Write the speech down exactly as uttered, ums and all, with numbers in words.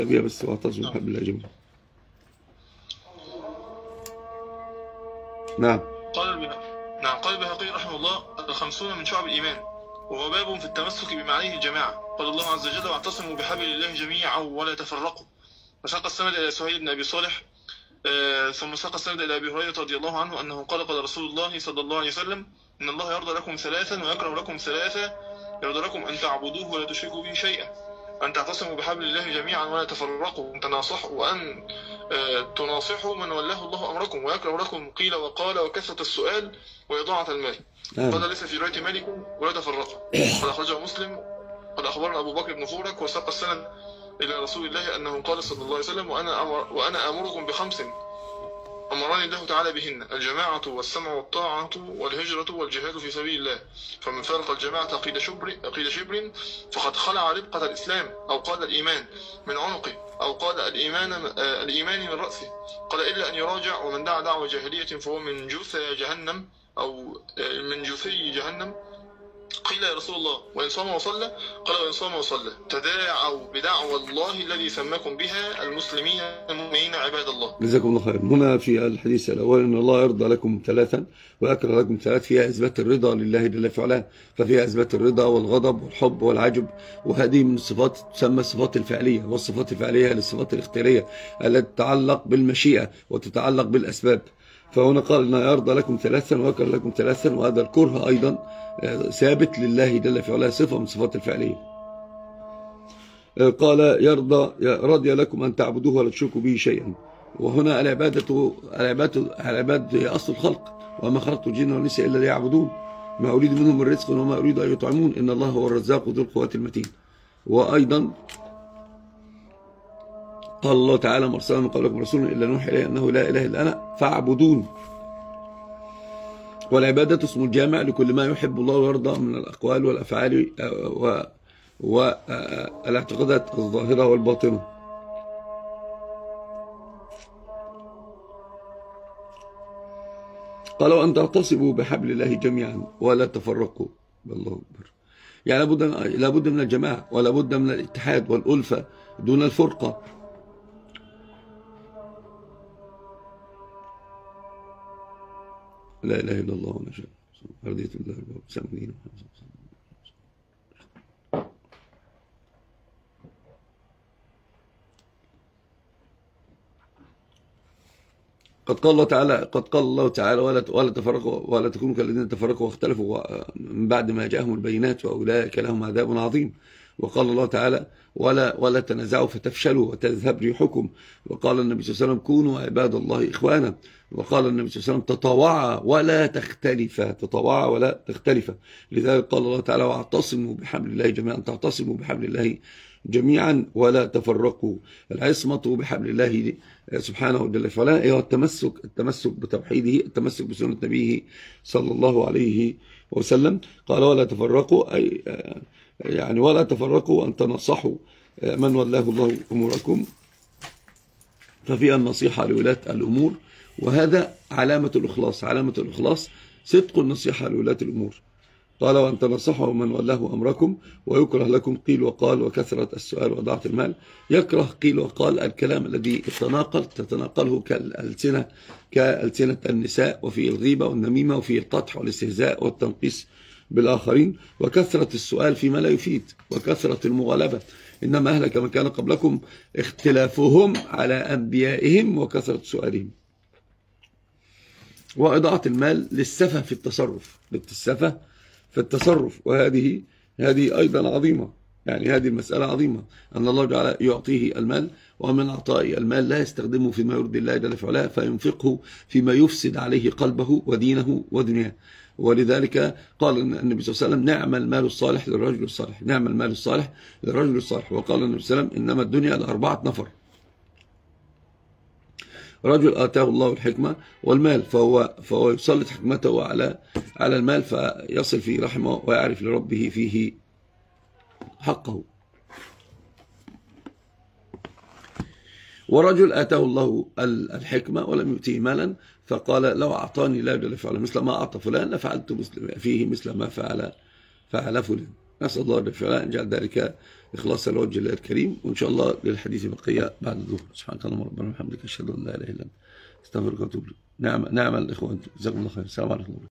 بس واعتصموا بحبل الله جميعا. نعم. قال البهقي نعم قال البهقي رحمه الله: الخمسون من شعب الإيمان، وهو باب في التمسك بمعانيه الجماعة. قال الله عز وجل: واعتصموا بحبل الله جميعا ولا تفرقوا. وساق السند إلى سهيل بن أبي صالح، آه ثم ساق السند إلى أبي هريرة رضي الله عنه أنه قال: قال رسول الله صلى الله عليه وسلم: إن الله يرضى لكم ثلاثا ويكره لكم ثلاثا. يرضى لكم أن تعبدوه ولا تشركوا به شيئا، أن تعتصموا بحبل الله جميعا ولا تفرقوا، أن تناصحوا وأن آه تناصحوا من ولاه الله أمركم، ويكره لكم قيل وقال وكثرة السؤال وإضاعة المال. قال: ليس في رواية مالك ولا تفرقوا. قال أخرجه مسلم. قال أخبرنا أبو بكر بن فورك، وساق السند إلى رسول الله أنه قال صلى الله عليه وسلم: وأنا أمر وأنا آمركم بخمس أمرني الله تعالى بهن: الجماعة والسمع والطاعة والهجرة والجهاد في سبيل الله. فمن فارق الجماعة قيل شبر قيل شبر فقد خلع ربقة الإسلام، أو قال الإيمان، من عنقه، أو قال الإيمان الإيمان من رأسه. قال: إلا أن يراجع. ومن دعا دعوة جاهلية فهو من جثى جهنم، أو من جثي جهنم. قيل: يا رسول الله وإن صام وصلى؟ قال: وإن صام وصلى. تداعوا بدعوى الله الذي سماكم بها المسلمين المؤمنين عباد الله. جزاكم الله خير. هنا في الحديث الأول أن الله يرضى لكم ثلاثا ويكره لكم ثلاث، فيها إثبات الرضا لله جل في علاه، ففيها إثبات الرضا والغضب والحب والعجب، وهذه من الصفات تسمى الصفات الفعلية، والصفات الفعلية للصفات الاختيارية التي تتعلق بالمشيئة وتتعلق بالأسباب. فهنا قال أن يرضى لكم ثلاثا ويكره لكم ثلاثا، وهذا الكره أيضا ثابت لله جل في علاه، صفة من صفات الفعلية. قال: يرضى رضي لكم أن تعبدوه ولا تشركوا به شيئا. وهنا العبادة العبادة العبادة هي أصل الخلق، وما خلقت الجن والإنس إلا ليعبدون، ما أريد منهم من رزق وما أريد أن يطعمون، إن الله هو الرزاق ذو القوة المتين. وأيضا قال الله تعالى: ما أرسلنا من قبلكم رسول إلا نوحي إليه أنه لا إله إلا أنا فاعبدون. والعبادة اسم الجامع لكل ما يحب الله ويرضى من الأقوال والأفعال والاعتقادات الظاهرة والباطنة. قالوا: أن تعتصموا بحبل الله جميعا ولا تفرقوا. الله أكبر. يعني لابد لابد من الجماعة، ولا بد من الاتحاد والألفة دون الفرقة. لا إله إلا الله ونشاء رضيت بالله ربا وسلم. قد قال الله تعالى قد قال الله تعالى ولا ولا تفرقوا ولا تكونوا كالذين تفرقوا واختلفوا من بعد ما جاءهم البينات وأولئك لهم عذاب عظيم. وقال الله تعالى: ولا ولا تنازعوا فتفشلوا وتذهب ريحكم. وقال النبي صلى الله عليه وسلم: كونوا عباد الله إخوانا. وقال النبي صلى الله عليه وسلم: تطوعا ولا تختلفا، تطوعا ولا تختلفا. لذلك قال الله تعالى: واعتصموا بحبل الله جميعا، تعتصموا بحبل الله جميعا ولا تفرقوا. العصمة بحبل الله سبحانه وتعالى فلا هي التمسك التمسك بتوحيده، التمسك بسنة نبيه صلى الله عليه وسلم. قال: ولا تفرقوا، أي يعني ولا تفرقوا أن تنصحوا من ولاه الله أموركم، ففيها النصيحة لولاة الأمور، وهذا علامة الإخلاص. علامة الإخلاص صدق النصيحة لولاة الأمور. قال: وأن تنصحوا من ولاه أمركم، ويكره لكم قيل وقال وكثرة السؤال وإضاعة المال. يكره قيل وقال الكلام الذي تتناقل تتناقله كالألسنة كألسنة النساء، وفي الغيبة والنميمة، وفي القطح والاستهزاء والتنقيص بالآخرين، وكثرة السؤال فيما لا يفيد، وكثرة المغالبة. إنما أهلك من كان قبلكم اختلافهم على أنبيائهم وكثرة سؤالهم. وإضاعة المال للسفة في التصرف، للسفة في التصرف، وهذه هذه أيضا عظيمة. يعني هذه المسألة عظيمة، أن الله جعل يعطيه المال، ومن عطاء المال لا يستخدمه فيما يرضي الله جل في علاه، فينفقه فيما يفسد عليه قلبه ودينه ودنياه. ولذلك قال النبي صلى الله عليه وسلم: نعم المال الصالح للرجل الصالح، نعم المال الصالح للرجل الصالح. وقال النبي صلى الله عليه وسلم: إنما الدنيا لأربعة نفر: رجل آتاه الله الحكمة والمال، فهو فهو يسلط حكمته على على المال، فيصل فيه رحمه ويعرف لربه فيه حقه. ورجل آتاه الله الحكمة ولم يؤتيه مالا، فقال: لو أعطاني لا جل فعلا مثل ما أعطى فلان لفعلت فيه مثل ما فعل فعل فلان. نسأل الله أن يجعل ذلك إخلاصا لوجه الله الكريم. وإن شاء الله للحديث بقية بعد الظهر. سبحانك اللهم ربنا وبحمدك أشهد أن لا إله إلا أنت أستغفرك وأتوب إليك. نعم نعم الإخوة، جزاكم الله خير. السلام عليكم.